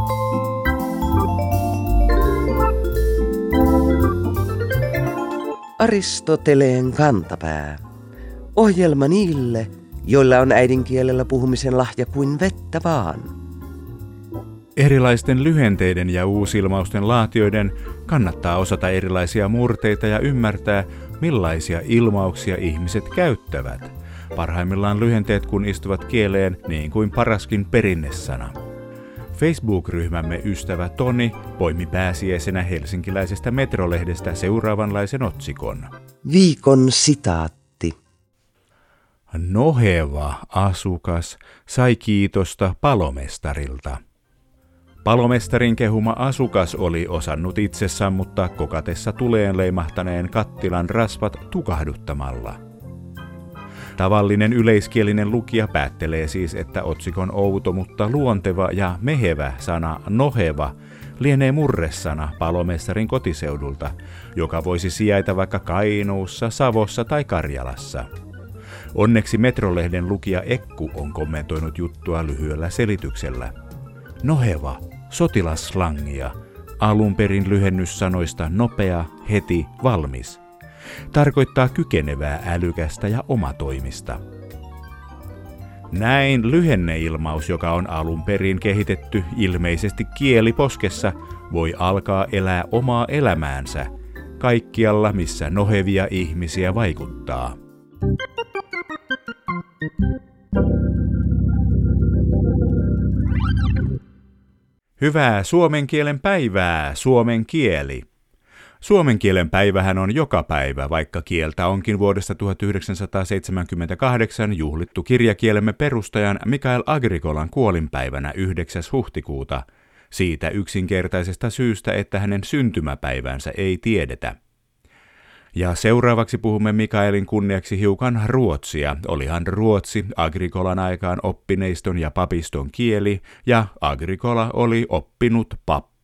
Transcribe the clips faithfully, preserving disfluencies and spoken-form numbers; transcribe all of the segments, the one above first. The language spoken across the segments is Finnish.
Aristoteleen kantapää. Ohjelma niille, joilla on äidinkielellä puhumisen lahja kuin vettä vaan. Erilaisten lyhenteiden ja uusilmausten laatioiden kannattaa osata erilaisia murteita ja ymmärtää, millaisia ilmauksia ihmiset käyttävät. Parhaimmillaan lyhenteet kun istuvat kieleen niin kuin paraskin perinnesana. Facebook-ryhmämme ystävä Toni poimi pääsiäisenä helsinkiläisestä Metrolehdestä seuraavanlaisen otsikon. Viikon sitaatti. Noheva asukas sai kiitosta palomestarilta. Palomestarin kehuma asukas oli osannut itse sammuttaa kokatessa tuleen leimahtaneen kattilan rasvat tukahduttamalla. Tavallinen yleiskielinen lukija päättelee siis, että otsikon outo, mutta luonteva ja mehevä sana noheva lienee murresana palomestarin kotiseudulta, joka voisi sijaita vaikka Kainuussa, Savossa tai Karjalassa. Onneksi Metrolehden lukija Ekku on kommentoinut juttua lyhyellä selityksellä. Noheva, sotilasslangia, alun perin lyhennys sanoista nopea, heti, valmis. Tarkoittaa kykenevää, älykästä ja omatoimista. Näin lyhenneilmaus, joka on alun perin kehitetty ilmeisesti kieliposkessa, voi alkaa elää omaa elämäänsä kaikkialla, missä nohevia ihmisiä vaikuttaa. Hyvää suomen kielen päivää, suomen kieli! Suomen kielen päivähän on joka päivä, vaikka kieltä onkin vuodesta tuhatyhdeksänsataaseitsemänkymmentäkahdeksan juhlittu kirjakielemme perustajan Mikael Agricolan kuolinpäivänä yhdeksäs huhtikuuta, siitä yksinkertaisesta syystä, että hänen syntymäpäivänsä ei tiedetä. Ja seuraavaksi puhumme Mikaelin kunniaksi hiukan ruotsia. Olihan ruotsi Agricolan aikaan oppineiston ja papiston kieli, ja Agricola oli oppinut pappi.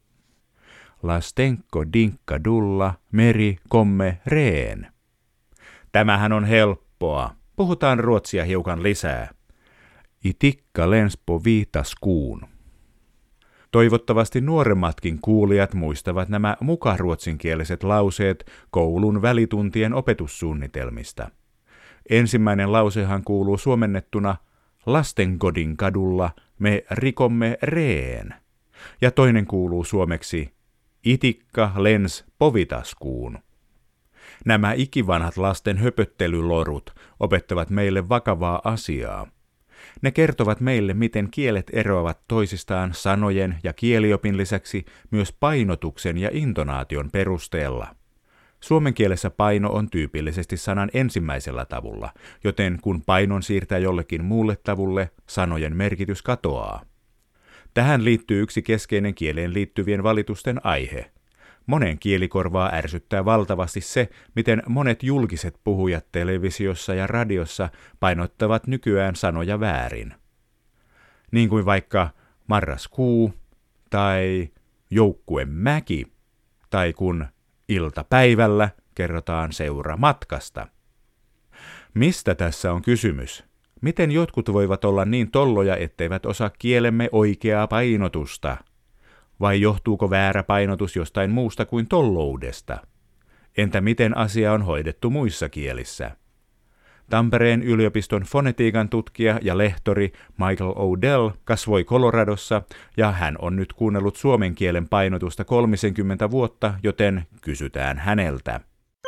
Lastenko dinkka dulla, meri komme reen. Tämähän on helppoa. Puhutaan ruotsia hiukan lisää. Itikka lenspo viitaskuun. Toivottavasti nuoremmatkin kuulijat muistavat nämä mukaruotsinkieliset lauseet koulun välituntien opetussuunnitelmista. Ensimmäinen lausehan kuuluu suomennettuna Lastenkodin kadulla me rikomme reen. Ja toinen kuuluu suomeksi Itikka lens povitaskuun. Nämä ikivanhat lasten höpöttelylorut opettavat meille vakavaa asiaa. Ne kertovat meille, miten kielet eroavat toisistaan sanojen ja kieliopin lisäksi myös painotuksen ja intonaation perusteella. Suomen kielessä paino on tyypillisesti sanan ensimmäisellä tavulla, joten kun painon siirtää jollekin muulle tavulle, sanojen merkitys katoaa. Tähän liittyy yksi keskeinen kieleen liittyvien valitusten aihe. Monen kielikorvaa ärsyttää valtavasti se, miten monet julkiset puhujat televisiossa ja radiossa painottavat nykyään sanoja väärin. Niin kuin vaikka marraskuu tai joukkuemäki tai kun iltapäivällä kerrotaan seuramatkasta. Mistä tässä on kysymys? Miten jotkut voivat olla niin tolloja, etteivät osaa kielemme oikeaa painotusta? Vai johtuuko väärä painotus jostain muusta kuin tolloudesta? Entä miten asia on hoidettu muissa kielissä? Tampereen yliopiston fonetiikan tutkija ja lehtori Michael O'Dell kasvoi Coloradossa ja hän on nyt kuunnellut suomen kielen painotusta kolmekymmentä vuotta, joten kysytään häneltä.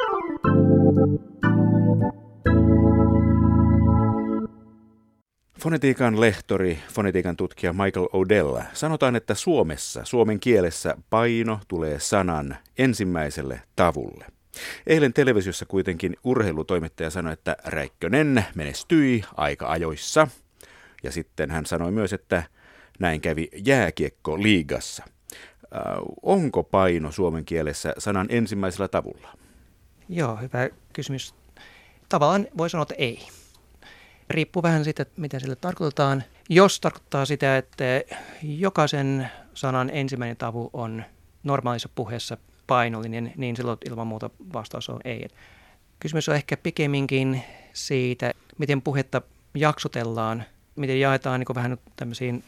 Fonetiikan lehtori, fonetiikan tutkija Michael O'Dell. Sanotaan, että Suomessa, suomen kielessä paino tulee sanan ensimmäiselle tavulle. Eilen televisiossa kuitenkin urheilutoimittaja sanoi, että Räikkönen menestyi aika ajoissa. Ja sitten hän sanoi myös, että näin kävi jääkiekko-liigassa. Äh, onko paino suomen kielessä sanan ensimmäisellä tavulla? Joo, hyvä kysymys. Tavallaan voi sanoa, että ei. Riippuu vähän siitä, mitä sille tarkoitetaan. Jos tarkoittaa sitä, että jokaisen sanan ensimmäinen tavu on normaalissa puheessa painollinen, niin silloin ilman muuta vastaus on ei. Kysymys on ehkä pikemminkin siitä, miten puhetta jaksotellaan, miten jaetaan niin vähän tämmöisiin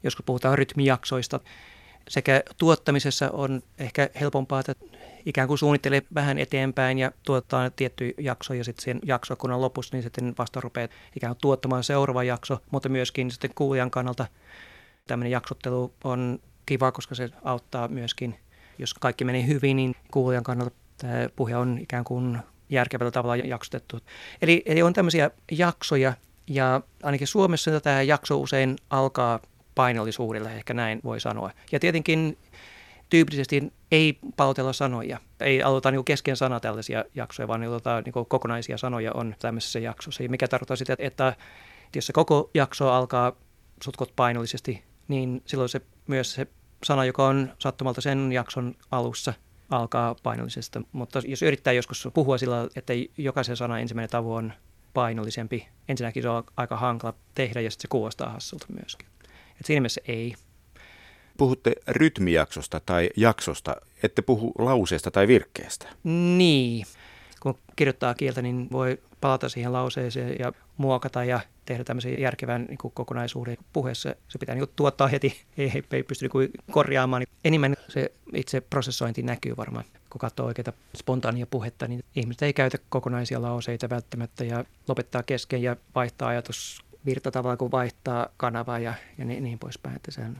joskus puhutaan rytmijaksoista. Sekä tuottamisessa on ehkä helpompaa, että ikään kuin suunnittelee vähän eteenpäin ja tuottaa tiettyjä jaksoja ja sitten sen jakso, kun on lopussa, niin sitten vasta rupeaa ikään kuin tuottamaan seuraava jakso, mutta myöskin sitten kuulijan kannalta tämmöinen jaksottelu on kiva, koska se auttaa myöskin, jos kaikki menee hyvin, niin kuulijan kannalta tämä puhe on ikään kuin järkevällä tavalla jaksotettu. Eli, eli on tämmöisiä jaksoja ja ainakin Suomessa tämä jakso usein alkaa painollisuudella, ehkä näin voi sanoa. Ja tietenkin tyypillisesti ei palotella sanoja. Ei aloita niin kesken sana tällaisia jaksoja, vaan aloitetaan niin kokonaisia sanoja on tämmöisessä jaksossa. Ja mikä tarkoittaa sitä, että jos se koko jakso alkaa sutkot painollisesti, niin silloin se myös se sana, joka on sattumalta sen jakson alussa, alkaa painollisesta. Mutta jos yrittää joskus puhua sillä, että jokaisen sanan ensimmäinen tavu on painollisempi, ensinnäkin se on aika hankala tehdä ja sitten se kuulostaa hassulta myöskin. Et siinä mielessä ei. Puhutte rytmijaksosta tai jaksosta, ette puhu lauseesta tai virkkeestä. Niin. Kun kirjoittaa kieltä, niin voi palata siihen lauseeseen ja muokata ja tehdä tämmöisen järkevän niin kuin kokonaisuuden puheessa. Se pitää niin kuin tuottaa heti, ei, ei pysty niin kuin korjaamaan. Enemmän se itse prosessointi näkyy varmaan. Kun katsoo oikeaa spontaania puhetta, niin ihmiset ei käytä kokonaisia lauseita välttämättä ja lopettaa kesken ja vaihtaa ajatus virta tavalla, kun vaihtaa kanavaa ja, ja niin, niin poispäin. Että se on...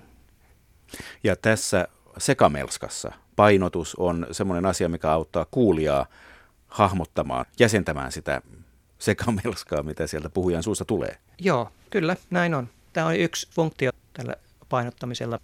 Ja tässä sekamelskassa painotus on semmoinen asia, mikä auttaa kuulijaa hahmottamaan, jäsentämään sitä sekamelskaa, mitä sieltä puhujan suusta tulee. Joo, kyllä, näin on. Tämä on yksi funktio tällä painottamisella.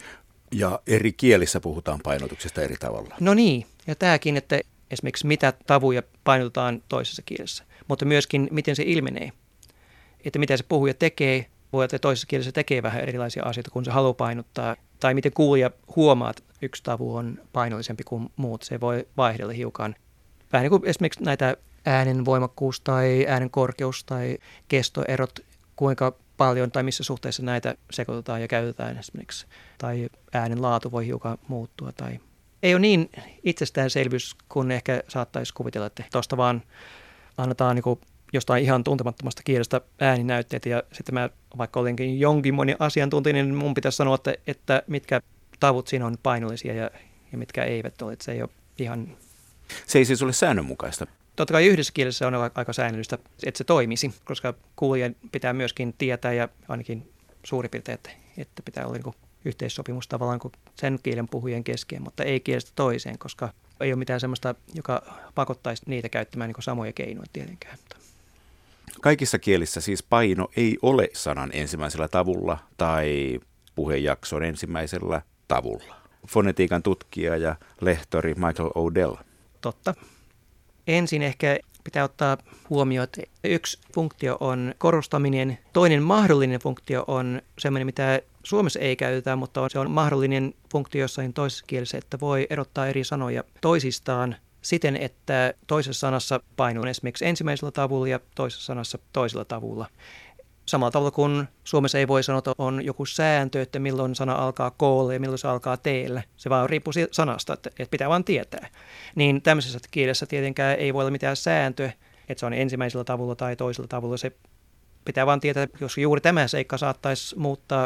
Ja eri kielissä puhutaan painotuksesta eri tavalla. No niin, ja tämäkin, että esimerkiksi mitä tavuja painotetaan toisessa kielessä, mutta myöskin miten se ilmenee. Että mitä se puhuja tekee, voi että toisessa kielessä tekee vähän erilaisia asioita, kun se haluaa painottaa. Tai miten kuulija huomaa, että yksi tavu on painollisempi kuin muut. Se voi vaihdella hiukan. Vähän niin kuin esimerkiksi näitä äänen voimakkuus tai äänen korkeus tai kestoerot, kuinka paljon tai missä suhteessa näitä sekoitetaan ja käytetään esimerkiksi. Tai äänen laatu voi hiukan muuttua. Tai... Ei ole niin itsestäänselvyys, kun ehkä saattaisi kuvitella, että tuosta vaan annetaan niin kuin jostain ihan tuntemattomasta kielestä ääninäytteitä ja sitten mä vaikka olenkin jonkin moni asiantuntija, niin mun pitäisi sanoa, että, että mitkä tavut siinä on painollisia ja, ja mitkä eivät ole. Että se ei ole ihan... Se ei siis ole säännönmukaista. Totta kai yhdessä kielessä on aika säännöllistä, että se toimisi, koska kuulijan pitää myöskin tietää ja ainakin suurin piirtein, että, että pitää olla niin yhteissopimus tavallaan kuin sen kielen puhujien kesken, mutta ei kielestä toiseen, koska ei ole mitään sellaista, joka pakottaisi niitä käyttämään niin samoja keinoja tietenkään. Kaikissa kielissä siis paino ei ole sanan ensimmäisellä tavulla tai puhejakson ensimmäisellä tavulla. Fonetiikan tutkija ja lehtori Michael O'Dell. Totta. Ensin ehkä pitää ottaa huomioon, että yksi funktio on korostaminen. Toinen mahdollinen funktio on sellainen, mitä Suomessa ei käytetä, mutta on, se on mahdollinen funktio jossain toisessa kielessä, että voi erottaa eri sanoja toisistaan siten, että toisessa sanassa paino on esimerkiksi ensimmäisellä tavulla ja toisessa sanassa toisella tavulla. Samalla tavalla kuin Suomessa ei voi sanoa, että on joku sääntö, että milloin sana alkaa k:lla ja milloin se alkaa teellä. Se vaan riippuu sanasta, että, että pitää vaan tietää. Niin tämmöisessä kielessä tietenkään ei voi olla mitään sääntöä, että se on ensimmäisellä tavulla tai toisella tavulla. Se pitää vaan tietää, jos juuri tämä seikka saattaisi muuttaa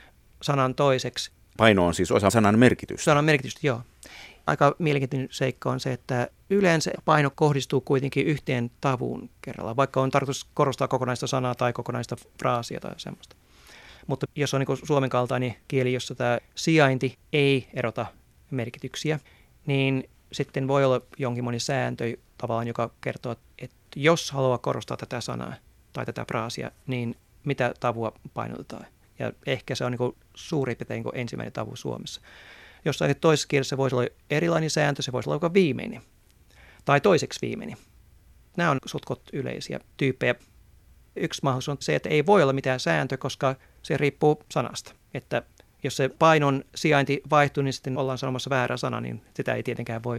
sanan toiseksi. Paino on siis osa sanan merkitystä. Sanan merkitystä, joo. Aika mielenkiintoinen seikka on se, että yleensä paino kohdistuu kuitenkin yhteen tavuun kerrallaan, vaikka on tarkoitus korostaa kokonaista sanaa tai kokonaista fraasia tai semmoista. Mutta jos on niin kuin suomen kaltainen kieli, jossa tämä sijainti ei erota merkityksiä, niin sitten voi olla jonkinlainen sääntö tavallaan, joka kertoo, että jos haluaa korostaa tätä sanaa tai tätä fraasia, niin mitä tavua painotetaan. Ja ehkä se on niin kuin suurin piirtein kuin ensimmäinen tavu Suomessa. Jossain toisessa kielessä voisi olla erilainen sääntö, se voisi olla joka viimeinen tai toiseksi viimeinen. Nämä on sutkot yleisiä tyyppejä. Yksi mahdollisuus on se, että ei voi olla mitään sääntöä, koska se riippuu sanasta. Että jos se painon sijainti vaihtuu, niin sitten ollaan sanomassa väärä sana, niin sitä ei tietenkään voi.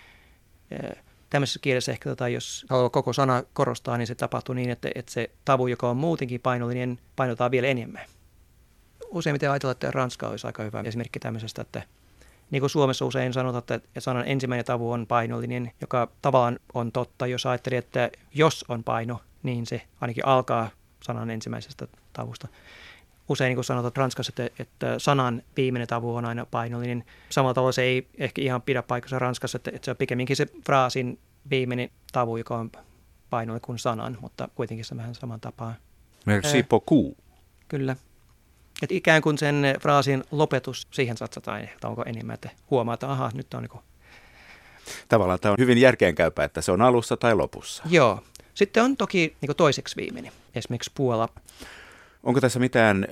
Tämmöisessä kielessä ehkä, tota, jos haluaa koko sana korostaa, niin se tapahtuu niin, että, että se tavu, joka on muutenkin painollinen, painotetaan vielä enemmän. Useimmiten ajatellaan, että ranska olisi aika hyvä esimerkki tämmöisestä, että niin kuin Suomessa usein sanotaan, että sanan ensimmäinen tavu on painollinen, joka tavallaan on totta, jos ajattelee, että jos on paino, niin se ainakin alkaa sanan ensimmäisestä tavusta. usein niin kuin sanotaan Ranskassa, että, että sanan viimeinen tavu on aina painollinen. Samalla tavalla se ei ehkä ihan pidä paikassa Ranskassa, että, että se on pikemminkin se fraasin viimeinen tavu, joka on painollinen kuin sanan, mutta kuitenkin se vähän saman tapaa. Merci beaucoup. Kyllä. Että ikään kuin sen fraasin lopetus, siihen satsataan, että onko enemmän, että huomaa, että aha, nyt on niin kuin... Tavallaan tämä on hyvin järkeenkäypää, että se on alussa tai lopussa. Joo. Sitten on toki niin kuin toiseksi viimeinen, esimerkiksi Puola. Onko tässä mitään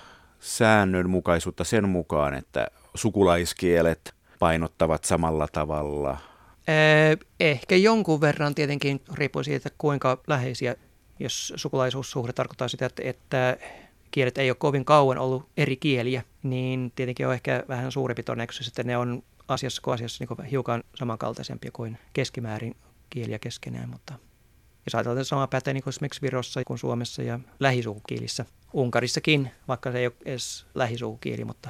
säännönmukaisuutta sen mukaan, että sukulaiskielet painottavat samalla tavalla? Ehkä jonkun verran tietenkin riippuu siitä, kuinka läheisiä, jos sukulaisuussuhde tarkoittaa sitä, että, että kielet ei ole kovin kauan ollut eri kieliä, niin tietenkin on ehkä vähän suurempi todennäköisyys, että ne on asiassa kuin asiassa niin kuin hiukan samankaltaisempia kuin keskimäärin kieliä keskenään, mutta jos ajatellaan, että sama pätee niin kuin esimerkiksi Virossa kuin Suomessa ja lähisukukielissä. Unkarissakin, vaikka se ei ole edes lähisukukieli, mutta...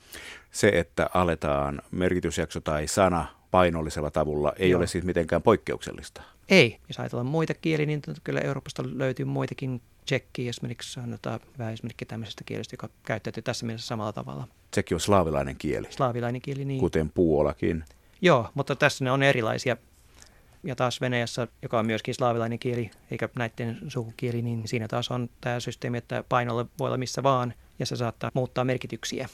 Se, että aletaan merkitysjakso tai sana painollisella tavulla, ei Joo. ole siis mitenkään poikkeuksellista. Ei. Jos ajatellaan muita kieliä, niin kyllä Euroopasta löytyy muitakin. Tsekki esimerkiksi on hyvä esimerkki tämmöisestä kielestä, joka käyttäytyy tässä mielessä samalla tavalla. Tsekki on slaavilainen kieli. Slaavilainen kieli, niin. Kuten Puolakin. Joo, mutta tässä ne on erilaisia. Ja taas Venäjässä, joka on myöskin slaavilainen kieli, eikä näiden sukukieli, niin siinä taas on tämä systeemi, että painolle voi olla missä vaan, ja se saattaa muuttaa merkityksiä.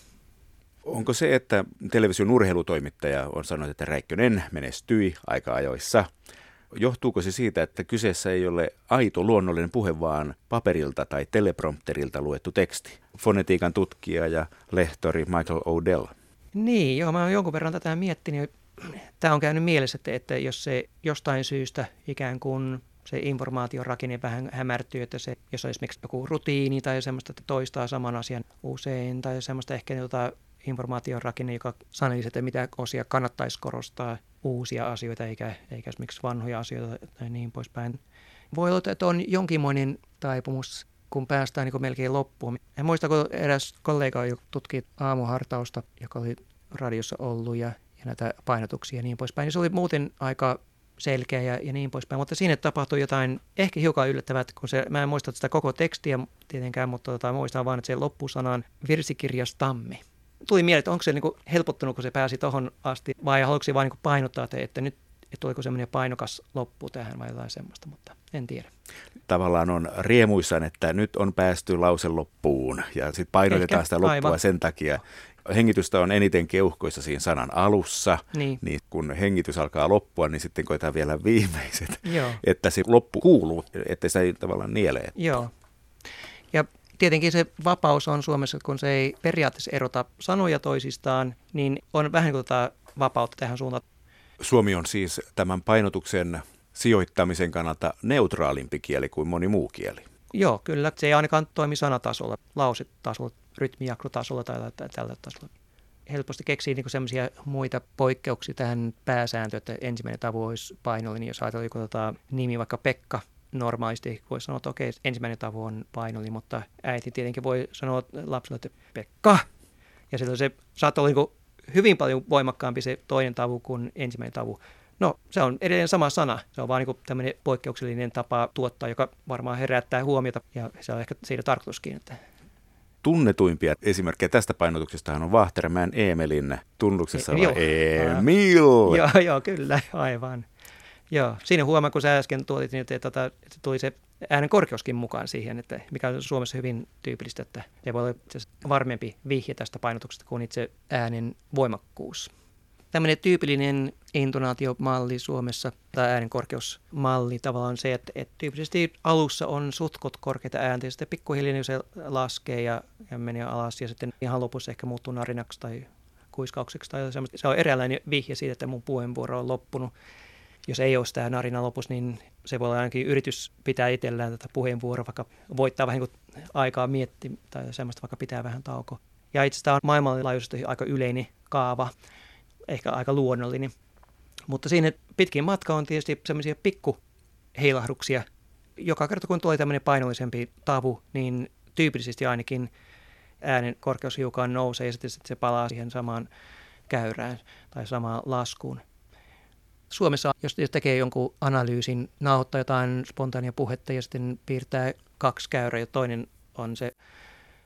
Onko se, että television urheilutoimittaja on sanonut, että Räikkönen menestyi aika ajoissa, johtuuko se siitä, että kyseessä ei ole aito luonnollinen puhe, vaan paperilta tai teleprompterilta luettu teksti? Fonetiikan tutkija ja lehtori Michael O'Dell. Niin, joo, mä oon jonkun verran tätä miettinyt. Tämä on käynyt mielessä, että, että jos se jostain syystä ikään kuin se informaation rakenne vähän hämärtyy, että se, jos on esimerkiksi joku rutiini tai semmoista, että toistaa saman asian usein, tai semmoista ehkä jotain informaation rakenne, joka sanelisi, että mitä osia kannattaisi korostaa, uusia asioita eikä, eikä esimerkiksi vanhoja asioita tai niin poispäin. Voi olla, että on jonkinmoinen taipumus, kun päästään niin melkein loppuun. En muista, kun eräs kollega, joka tutki aamuhartausta, joka oli radiossa ollut ja, ja näitä painotuksia ja niin poispäin, niin se oli muuten aika selkeä ja, ja niin poispäin, mutta siinä tapahtui jotain ehkä hiukan yllättävää, kun se, mä en muista sitä koko tekstiä tietenkään, mutta tota, muistan vaan, että se loppusanan virsikirjas tammi. Tuli mieleen, että onko se niin kuin helpottunut, kun se pääsi tuohon asti, vai haluatko se vain niin painottaa, että, että nyt että tuliko semmoinen painokas loppu tähän vai jotain semmoista, mutta en tiedä. Tavallaan on riemuissaan, että nyt on päästy lause loppuun ja sitten painotetaan Ehkä, sitä loppua aivan. Sen takia. Hengitystä on eniten keuhkoissa siinä sanan alussa, niin. niin kun hengitys alkaa loppua, niin sitten koetaan vielä viimeiset, Joo. että se loppu kuuluu, että se ei tavallaan nielee. Joo. Ja tietenkin se vapaus on Suomessa, kun se ei periaatteessa erota sanoja toisistaan, niin on vähän kuin tota vapautta tähän suuntaan. Suomi on siis tämän painotuksen sijoittamisen kannalta neutraalimpi kieli kuin moni muu kieli. Joo, kyllä. Se ei ainakaan toimi sanatasolla, lausetasolla, rytmijakrotasolla tai tällä tasolla. Helposti keksii niin sellaisia muita poikkeuksia tähän pääsääntöön, että ensimmäinen tavu olisi painollinen. Jos ajatellaan joku tota, nimi vaikka Pekka, normaalisti voisi sanoa, että okei, ensimmäinen tavu on painollinen, mutta äiti tietenkin voi sanoa lapselle, että Pekka. Ja silloin se saattaa olla niin hyvin paljon voimakkaampi se toinen tavu kuin ensimmäinen tavu. No, se on edelleen sama sana. Se on vaan niin tämmöinen poikkeuksellinen tapa tuottaa, joka varmaan herättää huomiota, ja se on ehkä siitä tarkoituskin. Että... Tunnetuimpia esimerkkejä tästä painotuksestahan on Vaahterämään Eemelin tunnuksessa e, oleva Emil. Joo, joo, kyllä, aivan. Joo, siinä huomaa, kun sä äsken tuotit, että, että, että tuli se äänen korkeuskin mukaan siihen, että mikä on Suomessa hyvin tyypillistä, että se voi olla varmempi vihje tästä painotuksesta kuin itse äänen voimakkuus. Tämmöinen tyypillinen intonaatiomalli Suomessa tai äänenkorkeusmalli tavallaan on se, että, että tyypillisesti alussa on suhtkot korkeita ääntä ja sitten pikkuhiljaa se laskee ja, ja menee alas ja sitten ihan lopussa ehkä muuttuu narinaksi tai kuiskaukseksi tai semmoista. Se on eräänlainen vihje siitä, että mun puheenvuoro on loppunut. Jos ei ole sitä narina lopussa, niin se voi olla ainakin yritys pitää itsellään tätä puheenvuoroa, vaikka voittaa vähän niin aikaa miettiä tai semmoista, vaikka pitää vähän tauko. Ja itse asiassa tämä on maailmanlaajuisesti aika yleinen kaava. Ehkä aika luonnollinen. Mutta siinä pitkin matka on tietysti semmoisia pikkuheilahduksia. Joka kerta kun tulee tämmöinen painollisempi tavu, niin tyypillisesti ainakin äänen korkeus hiukan nousee ja sitten se palaa siihen samaan käyrään tai samaan laskuun. Suomessa, jos tekee jonkun analyysin, nauhoittaa jotain spontaania puhetta ja sitten piirtää kaksi käyrää ja toinen on se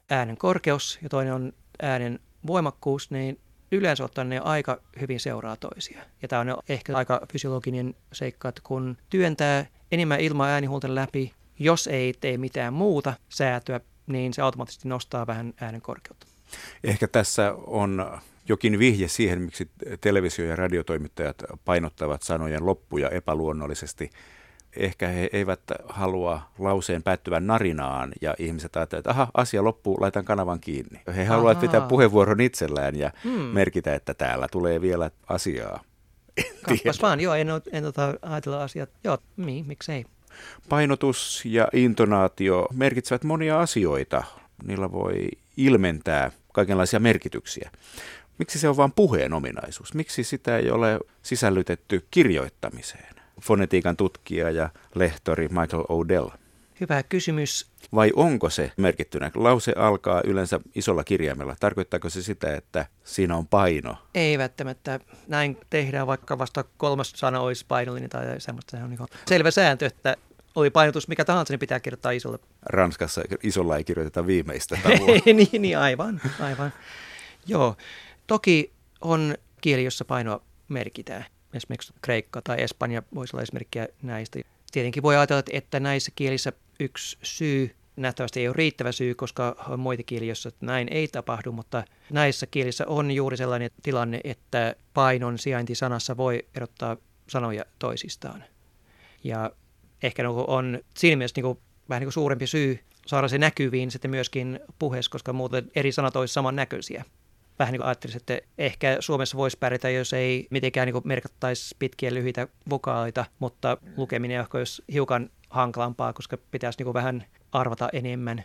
äänen korkeus ja toinen on äänen voimakkuus, niin yleensä ottaen ne aika hyvin seuraa toisia. Ja tämä on ehkä aika fysiologinen seikka, että kun työntää enemmän ilmaa äänihuulten läpi, jos ei tee mitään muuta säätöä, niin se automaattisesti nostaa vähän äänen korkeutta. Ehkä tässä on jokin vihje siihen, miksi televisio- ja radiotoimittajat painottavat sanojen loppuja epäluonnollisesti. Ehkä he eivät halua lauseen päättyvän narinaan ja ihmiset ajattelevat, että aha, asia loppuu, laitan kanavan kiinni. He Ahaa. haluavat pitää puheenvuoron itsellään ja hmm. merkitä, että täällä tulee vielä asiaa. Kappas vaan, joo, en, en ota ajatella asiat. Joo, mi, miksei. Painotus ja intonaatio merkitsevät monia asioita. Niillä voi ilmentää kaikenlaisia merkityksiä. Miksi se on vain puheen ominaisuus? Miksi sitä ei ole sisällytetty kirjoittamiseen? Fonetiikan tutkija ja lehtori Michael O'Dell. Hyvä kysymys. Vai onko se merkittynä? Lause alkaa yleensä isolla kirjaimella. Tarkoittaako se sitä, että siinä on paino? Ei välttämättä. Näin tehdään, vaikka vasta kolmas sana olisi painollinen tai semmoista. Se on niin selvä sääntö, että oli painotus mikä tahansa, niin pitää kirjoittaa isolla. Ranskassa isolla ei kirjoiteta viimeistä tavua. niin, niin, aivan, aivan. Joo, toki on kieli, jossa painoa merkitään. Esimerkiksi kreikka tai espanja voisi olla esimerkkiä näistä. Tietenkin voi ajatella, että näissä kielissä yksi syy, nähtävästi ei ole riittävä syy, koska on muita kieliä, joissa näin ei tapahdu, mutta näissä kielissä on juuri sellainen tilanne, että painon sijainti sanassa voi erottaa sanoja toisistaan. Ja ehkä on siinä mielessä niin kuin, vähän niin kuin suurempi syy saada se näkyviin sitten myöskin puheessa, koska muuten eri sanat olisi samannäköisiä. Vähän niin kuin ajattelisin, että ehkä Suomessa voisi pärjätä, jos ei mitenkään niin kuin merkattaisi pitkiä lyhyitä vokaaleita, mutta lukeminen ehkä olisi hiukan hankalampaa, koska pitäisi niin kuin vähän arvata enemmän.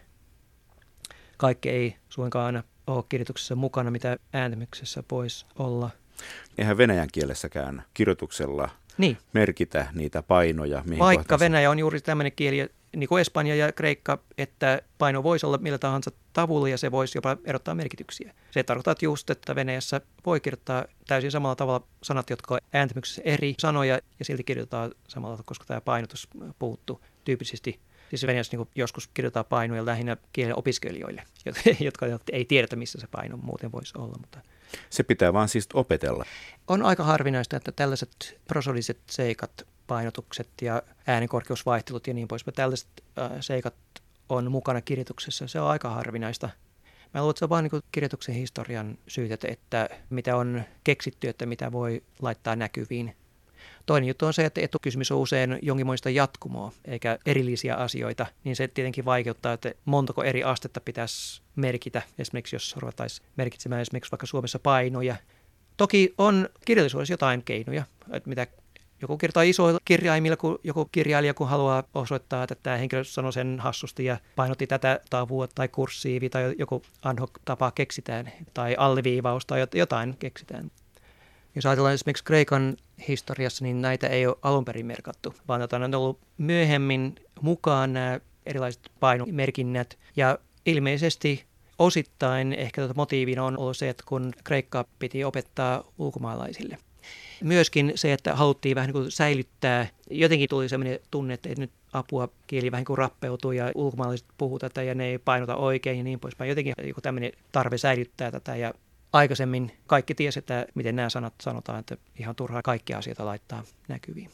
Kaikki ei suinkaan aina ole kirjoituksessa mukana, mitä ääntämyksessä voisi olla. Eihän venäjän kielessäkään kirjoituksella niin merkitä niitä painoja. Mihin Vaikka kohtaisi. Venäjä on juuri tämmöinen kieli, niin kuin Espanja ja Kreikka, että paino voisi olla millä tahansa tavulla ja se voisi jopa erottaa merkityksiä. Se tarkoittaa just, että Venäjässä voi kirjoittaa täysin samalla tavalla sanat, jotka on ääntämyksessä eri sanoja ja silti kirjoitetaan samalla tavalla, koska tämä painotus puuttuu tyypillisesti. Siis Venäjässä niin joskus kirjoitetaan painoja lähinnä kielen opiskelijoille, jotka ei tiedetä, missä se paino muuten voisi olla. Mutta se pitää vaan siis opetella. On aika harvinaista, että tällaiset prosodiset seikat, painotukset ja äänikorkeusvaihtelut ja niin poispäin, tällaiset äh, seikat on mukana kirjoituksessa. Se on aika harvinaista. Mä luulen, että se on vaan niin kirjoituksen historian syytä, että mitä on keksitty, että mitä voi laittaa näkyviin. Toinen juttu on se, että etukysymys on usein jonkinmoista jatkumoa, eikä erillisiä asioita, niin se tietenkin vaikeuttaa, että montako eri astetta pitäisi merkitä. Esimerkiksi jos ruvettaisiin merkitsemään esimerkiksi vaikka Suomessa painoja. Toki on kirjallisuudessa jotain keinoja, että mitä joku kirjoittaa isoilla kirjaimilla, kun joku kirjailija kun haluaa osoittaa, että tämä henkilö sanoi sen hassusti ja painotti tätä tavua tai kurssiivi tai joku ad hoc tapa keksitään tai alleviivaus tai jotain keksitään. Jos ajatellaan esimerkiksi Kreikan historiassa, niin näitä ei ole alun perin merkattu, vaan on ollut myöhemmin mukaan nämä erilaiset painomerkinnät. Ja ilmeisesti osittain ehkä tuota motiivina on ollut se, että kun Kreikkaa piti opettaa ulkomaalaisille. Myöskin se, että haluttiin vähän niin kuin säilyttää, jotenkin tuli sellainen tunne, että nyt apua kieli vähän niin kuin rappeutuu ja ulkomaalaiset puhuu tätä ja ne ei painota oikein ja niin poispäin. Jotenkin joku tämmöinen tarve säilyttää tätä ja aikaisemmin kaikki tiesi, että miten nämä sanat sanotaan, että ihan turhaa kaikkia asioita laittaa näkyviin.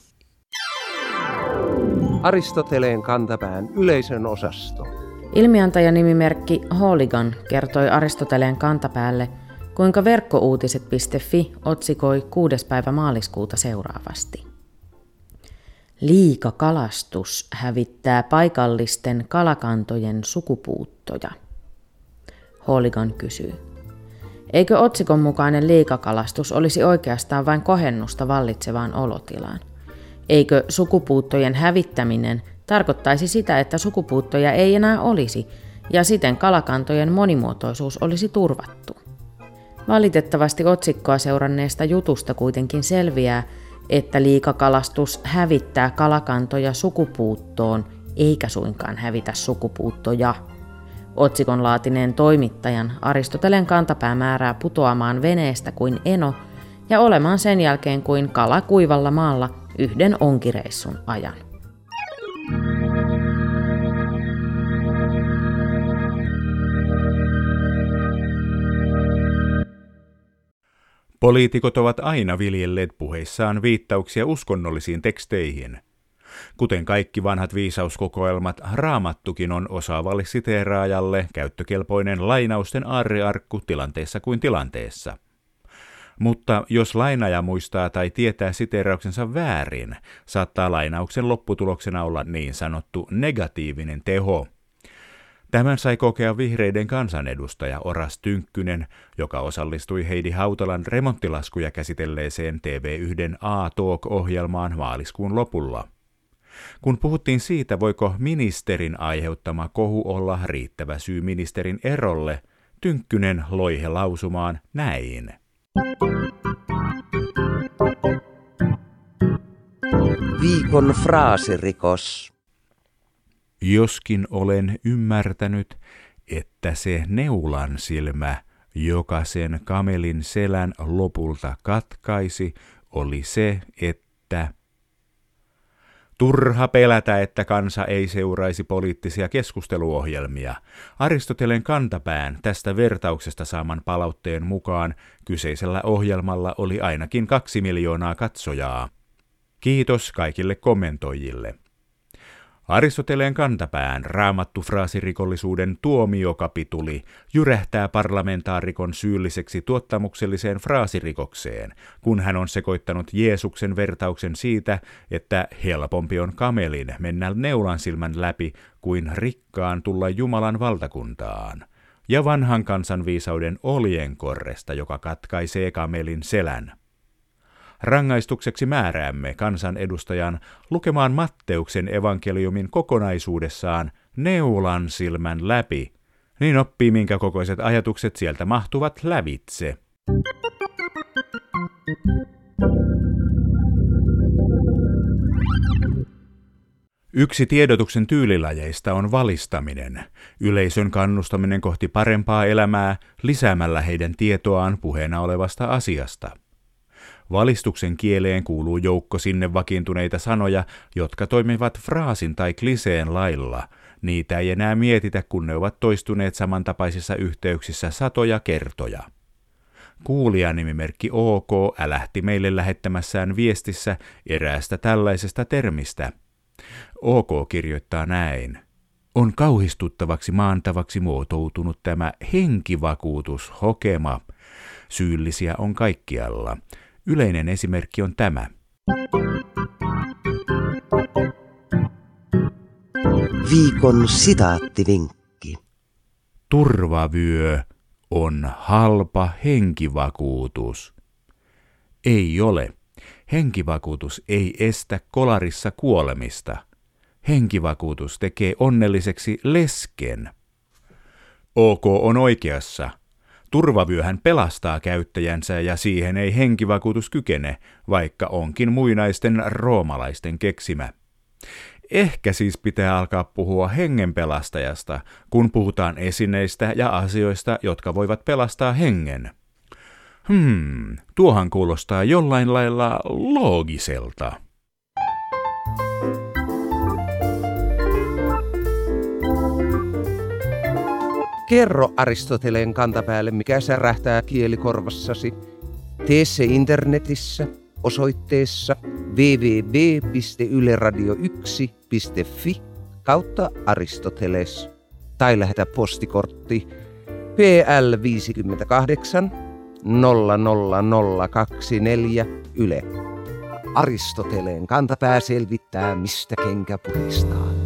Aristoteleen kantapään yleisön osasto. Ilmiantajanimimerkki Hooligan kertoi Aristoteleen kantapäälle, kuinka verkkouutiset piste fi otsikoi kuudes päivä maaliskuuta seuraavasti. Liikakalastus hävittää paikallisten kalakantojen sukupuuttoja. Hooligan kysyy. Eikö otsikon mukainen liikakalastus olisi oikeastaan vain kohennusta vallitsevaan olotilaan? Eikö sukupuuttojen hävittäminen tarkoittaisi sitä, että sukupuuttoja ei enää olisi ja siten kalakantojen monimuotoisuus olisi turvattu? Valitettavasti otsikkoa seuranneesta jutusta kuitenkin selviää, että liikakalastus hävittää kalakantoja sukupuuttoon eikä suinkaan hävitä sukupuuttoja. Otsikon laatineen toimittajan Aristoteleen kantapää määrää putoamaan veneestä kuin eno ja olemaan sen jälkeen kuin kala kuivalla maalla yhden onkireissun ajan. Poliitikot ovat aina viljelleet puheissaan viittauksia uskonnollisiin teksteihin. Kuten kaikki vanhat viisauskokoelmat, Raamattukin on osaavalle siteeraajalle käyttökelpoinen lainausten aarrearkku tilanteessa kuin tilanteessa. Mutta jos lainaaja muistaa tai tietää siteerauksensa väärin, saattaa lainauksen lopputuloksena olla niin sanottu negatiivinen teho. Tämän sai kokea vihreiden kansanedustaja Oras Tynkkynen, joka osallistui Heidi Hautalan remonttilaskuja käsitelleeseen T V yksi A-talk-ohjelmaan maaliskuun lopulla. Kun puhuttiin siitä, voiko ministerin aiheuttama kohu olla riittävä syy ministerin erolle, Tynkkynen loihe lausumaan näin. Viikon fraasirikos. Joskin olen ymmärtänyt, että se neulan silmä, joka sen kamelin selän lopulta katkaisi, oli se, että turha pelätä, että kansa ei seuraisi poliittisia keskusteluohjelmia. Aristoteleen kantapään tästä vertauksesta saaman palautteen mukaan kyseisellä ohjelmalla oli ainakin kaksi miljoonaa katsojaa. Kiitos kaikille kommentoijille. Aristoteleen kantapään raamattu fraasirikollisuuden tuomiokapituli jyrähtää parlamentaarikon syylliseksi tuottamukselliseen fraasirikokseen, kun hän on sekoittanut Jeesuksen vertauksen siitä, että helpompi on kamelin mennä neulan silmän läpi kuin rikkaan tulla Jumalan valtakuntaan, ja vanhan kansan viisauden oljenkorresta, joka katkaisee kamelin selän. Rangaistukseksi määräämme kansanedustajan lukemaan Matteuksen evankeliumin kokonaisuudessaan neulan silmän läpi, niin oppii minkä kokoiset ajatukset sieltä mahtuvat lävitse. Yksi tiedotuksen tyylilajeista on valistaminen, yleisön kannustaminen kohti parempaa elämää lisäämällä heidän tietoaan puheena olevasta asiasta. Valistuksen kieleen kuuluu joukko sinne vakiintuneita sanoja, jotka toimivat fraasin tai kliseen lailla. Niitä ei enää mietitä, kun ne ovat toistuneet samantapaisissa yhteyksissä satoja kertoja. Kuulijanimimerkki O K älähti meille lähettämässään viestissä eräästä tällaisesta termistä. O K kirjoittaa näin. On kauhistuttavaksi maantavaksi muotoutunut tämä henkivakuutushokema. Syyllisiä on kaikkialla. Yleinen esimerkki on tämä. Viikon sitaattivinkki. Turvavyö on halpa henkivakuutus. Ei ole. Henkivakuutus ei estä kolarissa kuolemista. Henkivakuutus tekee onnelliseksi lesken. O K on oikeassa. Turvavyöhän pelastaa käyttäjänsä ja siihen ei henkivakuutus kykene, vaikka onkin muinaisten roomalaisten keksimä. Ehkä siis pitää alkaa puhua hengenpelastajasta, kun puhutaan esineistä ja asioista, jotka voivat pelastaa hengen. Hmm, tuohan kuulostaa jollain lailla loogiselta. Kerro Aristoteleen kantapäälle, mikä särähtää kielikorvassasi. Tee se internetissä osoitteessa double-u double-u double-u piste yle radio yksi piste fi kautta Aristoteles tai lähetä postikortti P L viisikymmentäkahdeksan nolla nolla nolla kaksikymmentäneljä Yle. Aristoteleen kantapää selvittää, mistä kenkä puristaa.